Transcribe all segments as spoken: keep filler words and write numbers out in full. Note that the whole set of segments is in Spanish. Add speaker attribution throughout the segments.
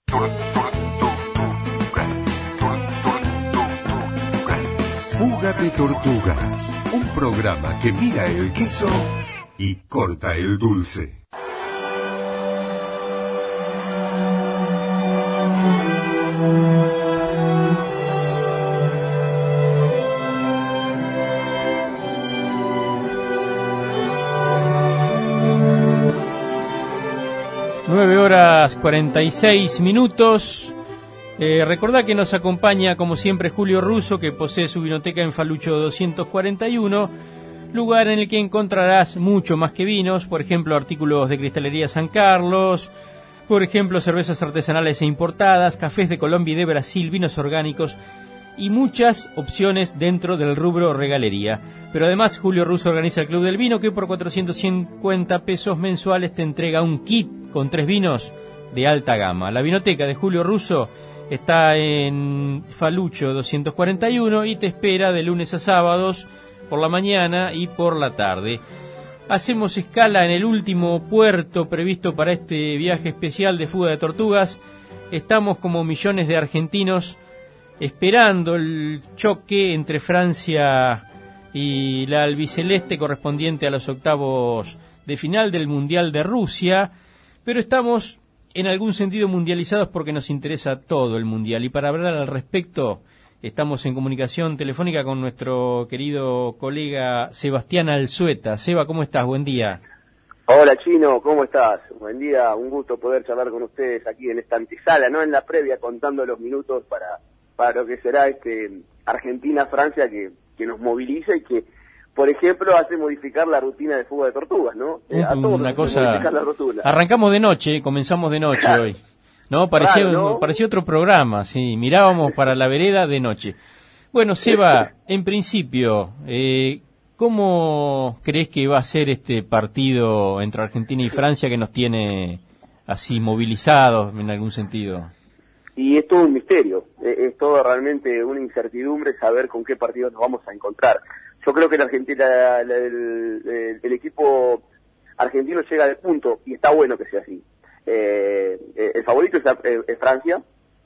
Speaker 1: Fuga de Tortugas, un programa que mira el queso y corta el dulce.
Speaker 2: nueve horas cuarenta y seis minutos. Eh, recordá que nos acompaña como siempre Julio Russo, que posee su vinoteca en Falucho doscientos cuarenta y uno, lugar en el que encontrarás mucho más que vinos, por ejemplo artículos de Cristalería San Carlos, por ejemplo cervezas artesanales e importadas, cafés de Colombia y de Brasil, vinos orgánicos y muchas opciones dentro del rubro regalería. Pero además Julio Russo organiza el Club del Vino, que por cuatrocientos cincuenta pesos mensuales te entrega un kit con tres vinos de alta gama. La vinoteca de Julio Russo está en Falucho doscientos cuarenta y uno y te espera de lunes a sábados por la mañana y por la tarde. Hacemos escala en el último puerto previsto para este viaje especial de Fuga de Tortugas. Estamos como millones de argentinos esperando el choque entre Francia y la albiceleste correspondiente a los octavos de final del Mundial de Rusia, pero estamos en algún sentido mundializados porque nos interesa todo el Mundial. Y para hablar al respecto, estamos en comunicación telefónica con nuestro querido colega Sebastián Alzueta. Seba, ¿cómo estás? Buen día.
Speaker 3: Hola, Chino, ¿cómo estás? Buen día, un gusto poder charlar con ustedes aquí en esta antesala, no en la previa, contando los minutos para, para lo que será este Argentina-Francia, que, que nos moviliza y que, por ejemplo, hace modificar la rutina de Fuga de Tortugas, ¿no? Eh, a todos
Speaker 2: Una cosa.
Speaker 3: Modificar la rutina.
Speaker 2: Arrancamos de noche, comenzamos de noche hoy. No, parecía,
Speaker 3: Claro, ¿no?
Speaker 2: parecía otro programa, sí, mirábamos para la vereda de noche. Bueno, Seba, en principio, eh, ¿cómo crees que va a ser este partido entre Argentina y Francia que nos tiene así movilizados en algún sentido?
Speaker 3: Y es todo un misterio, es, es todo realmente una incertidumbre saber con qué partido nos vamos a encontrar. Yo creo que la Argentina, la, la, el, el, el equipo argentino llega al punto, y está bueno que sea así. Eh, el favorito es, es Francia,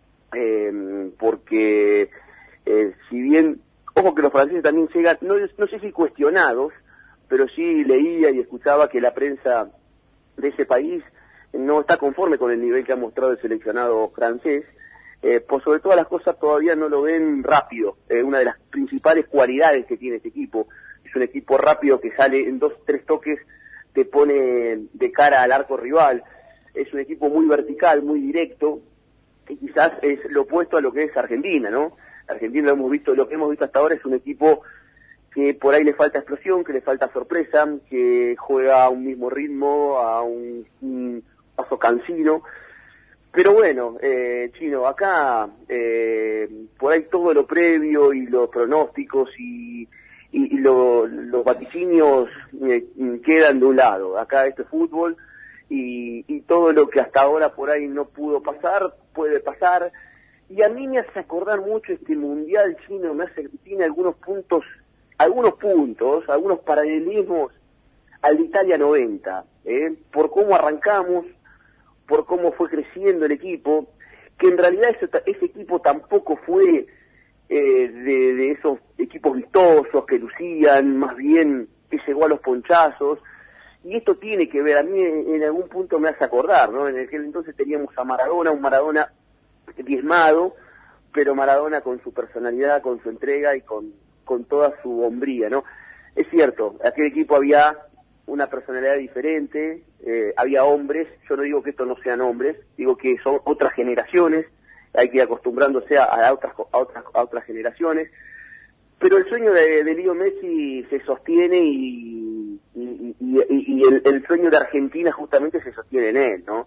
Speaker 3: eh, porque eh, si bien, ojo que los franceses también llegan, no, no sé si cuestionados, pero sí leía y escuchaba que la prensa de ese país no está conforme con el nivel que ha mostrado el seleccionado francés. Eh, por sobre todas las cosas todavía no lo ven rápido. Eh, una de las principales cualidades que tiene este equipo es un equipo rápido que sale en dos, tres toques, te pone de cara al arco rival. Es un equipo muy vertical, muy directo, y quizás es lo opuesto a lo que es Argentina, ¿no? Argentina, lo hemos visto, lo que hemos visto hasta ahora es un equipo que por ahí le falta explosión, que le falta sorpresa, que juega a un mismo ritmo, a un, un paso cansino. Pero bueno, eh, Chino, acá eh, por ahí todo lo previo y los pronósticos y, y, y lo, los vaticinios eh, quedan de un lado. Acá esto es fútbol y, y todo lo que hasta ahora por ahí no pudo pasar, puede pasar. Y a mí me hace acordar mucho este Mundial, Chino, me hace, tiene algunos puntos, algunos puntos, algunos paralelismos al de Italia noventa, ¿eh? Por cómo arrancamos, por cómo fue creciendo el equipo, que en realidad ese, ese equipo tampoco fue eh, de, de esos equipos vistosos que lucían, más bien que llegó a los ponchazos, y esto tiene que ver, a mí en, en algún punto me hace acordar, ¿no? En aquel entonces teníamos a Maradona, un Maradona diezmado, pero Maradona con su personalidad, con su entrega y con, con toda su hombría, ¿no? Es cierto, aquel equipo había una personalidad diferente, eh, había hombres, yo no digo que estos no sean hombres, digo que son otras generaciones, hay que ir acostumbrándose a, a, otras, a, otras, a otras generaciones, pero el sueño de, de Leo Messi se sostiene y, y, y, y el, el sueño de Argentina justamente se sostiene en él, ¿no?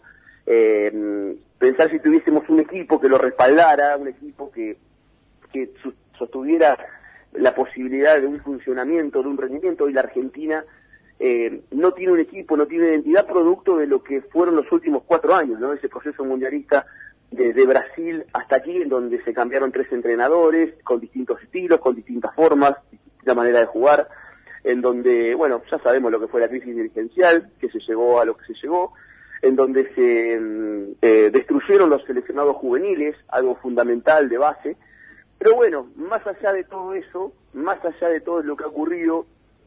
Speaker 3: Eh, pensar si tuviésemos un equipo que lo respaldara, un equipo que, que sostuviera la posibilidad de un funcionamiento, de un rendimiento, y la Argentina Eh, no tiene un equipo, no tiene identidad, producto de lo que fueron los últimos cuatro años, ¿no? Ese proceso mundialista de, de Brasil hasta aquí, en donde se cambiaron tres entrenadores, con distintos estilos, con distintas formas, distinta manera de jugar, en donde, bueno, ya sabemos lo que fue la crisis dirigencial, que se llegó a lo que se llegó, en donde se eh, destruyeron los seleccionados juveniles, algo fundamental de base. Pero bueno, más allá de todo eso, más allá de todo lo que ha ocurrido,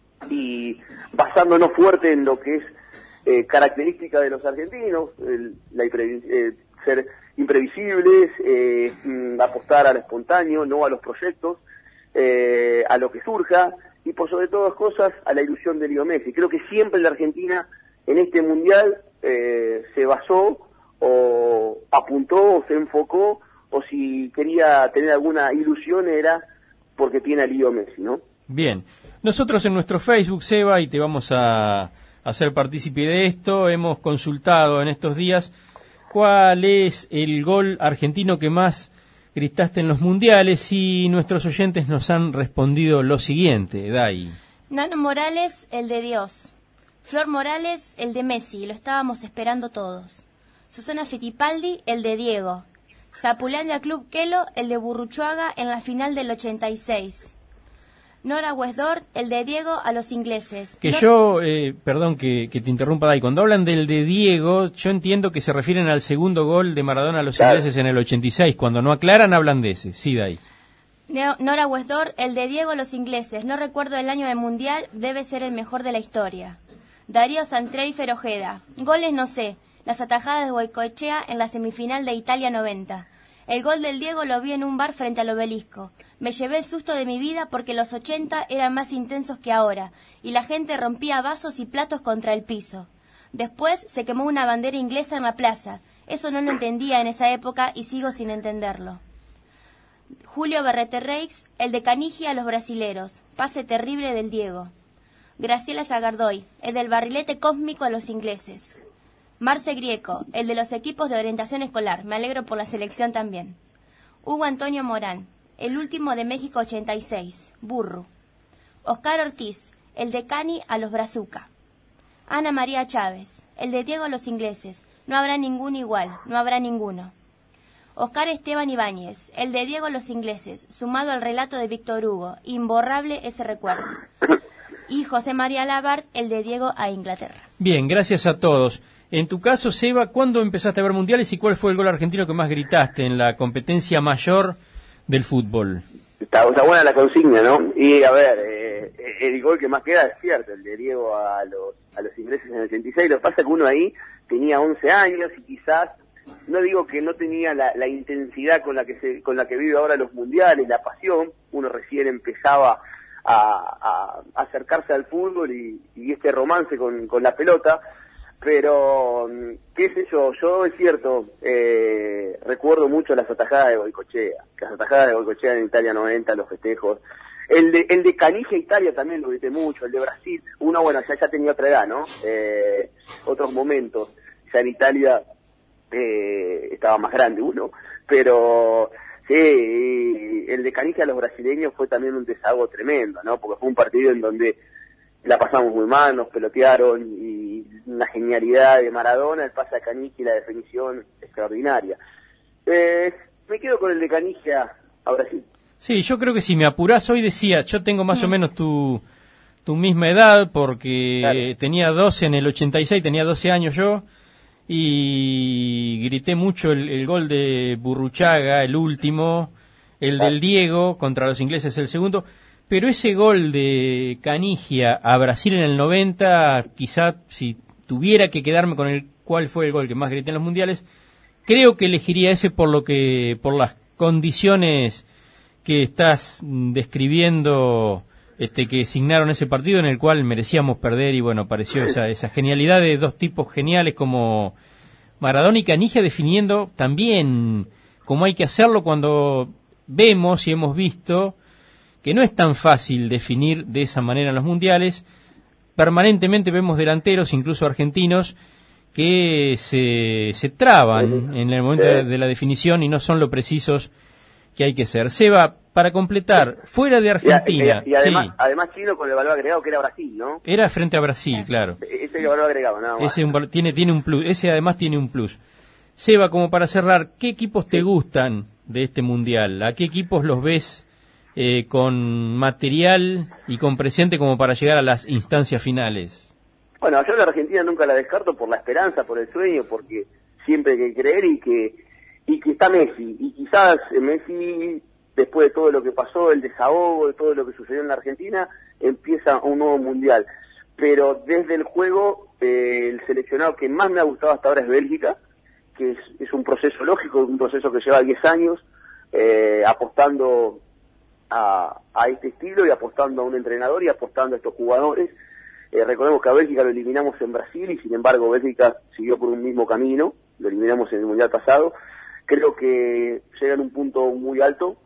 Speaker 3: y basándonos fuerte en lo que es eh, característica de los argentinos, el, la imprevi eh, ser imprevisibles, eh, apostar a lo espontáneo, no a los proyectos, eh, a lo que surja, y por sobre todas cosas a la ilusión de Leo Messi. Creo que siempre la Argentina en este Mundial eh, se basó o apuntó o se enfocó, o si quería tener alguna ilusión era porque tiene a Leo Messi, ¿no?
Speaker 2: Bien, nosotros en nuestro Facebook, Seba, y te vamos a hacer partícipe de esto, hemos consultado en estos días cuál es el gol argentino que más gritaste en los mundiales, y nuestros oyentes nos han respondido lo siguiente. Dai.
Speaker 4: Nano Morales, el de Dios. Flor Morales, el de Messi, lo estábamos esperando todos. Susana Fittipaldi, el de Diego. Zapulandia Club Quelo, el de Burruchaga en la final del ochenta y seis. Nora Westdorf, el de Diego a los ingleses.
Speaker 2: Que
Speaker 4: Nor
Speaker 2: yo, eh, perdón que, que te interrumpa, Dai, cuando hablan del de Diego, yo entiendo que se refieren al segundo gol de Maradona a los claro. ingleses en el ochenta y seis. Cuando no aclaran, hablan de ese. Sí, Dai.
Speaker 4: Nora Westdorf, el de Diego a los ingleses. No recuerdo el año del mundial, debe ser el mejor de la historia. Darío Santreifer Ojeda. Goles no sé. Las atajadas de Goicoechea en la semifinal de Italia noventa. El gol del Diego lo vi en un bar frente al Obelisco. Me llevé el susto de mi vida porque los ochenta eran más intensos que ahora, y la gente rompía vasos y platos contra el piso. Después se quemó una bandera inglesa en la plaza. Eso no lo entendía en esa época y sigo sin entenderlo. Julio Berrete Reix, el de Canigia a los brasileros. Pase terrible del Diego. Graciela Zagardoy, el del barrilete cósmico a los ingleses. Marce Grieco, el de los equipos de orientación escolar. Me alegro por la selección también. Hugo Antonio Morán, el último de México ochenta y seis. Burro. Oscar Ortiz, el de Cani a los Brazuca. Ana María Chávez, el de Diego a los ingleses. No habrá ningún igual, no habrá ninguno. Oscar Esteban Ibáñez, el de Diego a los ingleses, sumado al relato de Víctor Hugo. Imborrable ese recuerdo. Y José María Labart, el de Diego a Inglaterra.
Speaker 2: Bien, gracias a todos. En tu caso, Seba, ¿cuándo empezaste a ver mundiales y cuál fue el gol argentino que más gritaste en la competencia mayor del fútbol?
Speaker 3: Está, está buena la consigna, ¿no? Y a ver, eh, el gol que más queda es cierto, el de Diego a los, a los ingleses en el ochenta y seis. Lo que pasa es que uno ahí tenía once años y quizás, no digo que no tenía la, la intensidad con la que se, con la que vive ahora los mundiales, la pasión. Uno recién empezaba a, a acercarse al fútbol y, y este romance con, con la pelota. Pero, qué sé yo, yo es cierto, eh, recuerdo mucho las atajadas de Goicoechea, las atajadas de Goicoechea en Italia noventa, los festejos. El de, el de Canigia Italia también lo grité mucho, el de Brasil, uno, bueno, ya, ya tenía otra edad, ¿no? Eh, otros momentos, ya en Italia eh, estaba más grande uno, pero sí, el de Canigia a los brasileños fue también un desahogo tremendo, ¿no? Porque fue un partido en donde la pasamos muy mal, nos pelotearon, y una genialidad de Maradona, el pase a Canigia y la definición extraordinaria. Eh, me quedo con el de Canigia a Brasil.
Speaker 2: Sí, yo creo que si me apurás hoy decía, yo tengo más o menos tu, tu misma edad, porque claro. tenía doce en el ochenta y seis, tenía doce años yo, y grité mucho el, el gol de Burruchaga, el último, el claro. del Diego contra los ingleses, el segundo. Pero ese gol de Canigia a Brasil en el noventa, quizá si tuviera que quedarme con el cuál fue el gol que más grité en los mundiales, creo que elegiría ese por lo que por las condiciones que estás describiendo, este que signaron ese partido en el cual merecíamos perder, y bueno, pareció esa esa genialidad de dos tipos geniales como Maradona y Canigia, definiendo también cómo hay que hacerlo cuando vemos y hemos visto que no es tan fácil definir de esa manera en los mundiales. Permanentemente vemos delanteros, incluso argentinos, que se, se traban en el momento de, de la definición y no son lo precisos que hay que ser. Seba, para completar, fuera de Argentina...
Speaker 3: Y, y, y además,
Speaker 2: sí.
Speaker 3: además Chino con el valor agregado que era Brasil, ¿no?
Speaker 2: Era frente a Brasil, claro.
Speaker 3: Ese el valor agregado, nada más.
Speaker 2: Ese un, tiene, tiene un plus, ese además tiene un plus. Seba, como para cerrar, ¿qué equipos te gustan de este mundial? ¿A qué equipos los ves Eh, con material y con presente como para llegar a las instancias finales?
Speaker 3: Bueno, yo la Argentina nunca la descarto por la esperanza, por el sueño, porque siempre hay que creer y que y que está Messi. Y quizás Messi, después de todo lo que pasó, el desahogo, de todo lo que sucedió en la Argentina, empieza un nuevo mundial. Pero desde el juego, eh, el seleccionado que más me ha gustado hasta ahora es Bélgica, que es, es un proceso lógico, un proceso que lleva diez años, eh, apostando a, a este estilo y apostando a un entrenador y apostando a estos jugadores. Eh, recordemos que a Bélgica lo eliminamos en Brasil y sin embargo Bélgica siguió por un mismo camino, lo eliminamos en el mundial pasado. Creo que llega en un punto muy alto,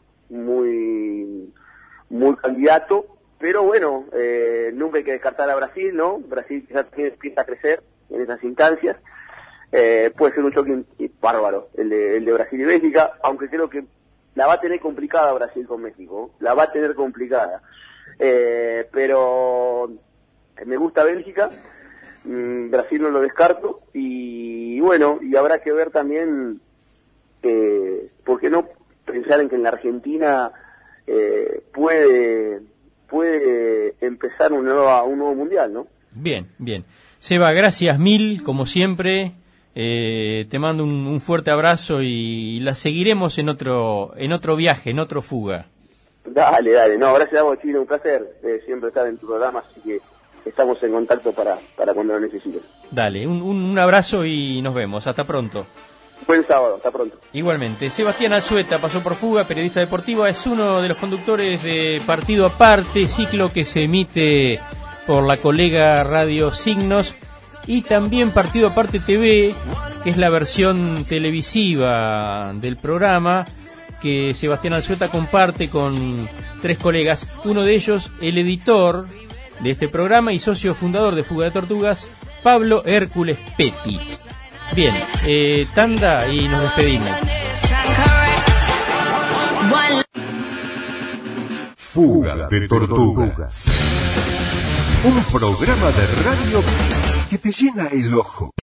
Speaker 3: muy muy candidato, pero bueno, eh, nunca hay que descartar a Brasil, ¿no? Brasil ya empieza a crecer en esas instancias. Eh, puede ser un choque bárbaro el de, el de Brasil y Bélgica, aunque creo que la va a tener complicada Brasil con México, la va a tener complicada. Eh, pero me gusta Bélgica, mmm, Brasil no lo descarto, y bueno, y habrá que ver también, eh, ¿por qué no pensar en que en la Argentina eh, puede puede empezar un nuevo, un nuevo mundial, ¿no?
Speaker 2: Bien, bien. Seba, gracias mil, como siempre. Eh, te mando un, un fuerte abrazo y la seguiremos en otro en otro viaje, en otro fuga.
Speaker 3: Dale, dale. No, gracias a vos, Chino, un placer eh, siempre estar en tu programa, así que estamos en contacto para, para cuando lo necesites.
Speaker 2: Dale, un, un, un abrazo y nos vemos. Hasta pronto.
Speaker 3: Buen sábado, hasta pronto.
Speaker 2: Igualmente, Sebastián Alzueta pasó por Fuga, periodista deportivo, es uno de los conductores de Partido Aparte, ciclo que se emite por la colega Radio Signos, y también Partido Aparte T V, que es la versión televisiva del programa que Sebastián Alzueta comparte con tres colegas, uno de ellos el editor de este programa y socio fundador de Fuga de Tortugas, Pablo Hércules Petti. Bien, eh, tanda y nos despedimos.
Speaker 1: Fuga de Tortugas. Un programa de radio que te llena el ojo.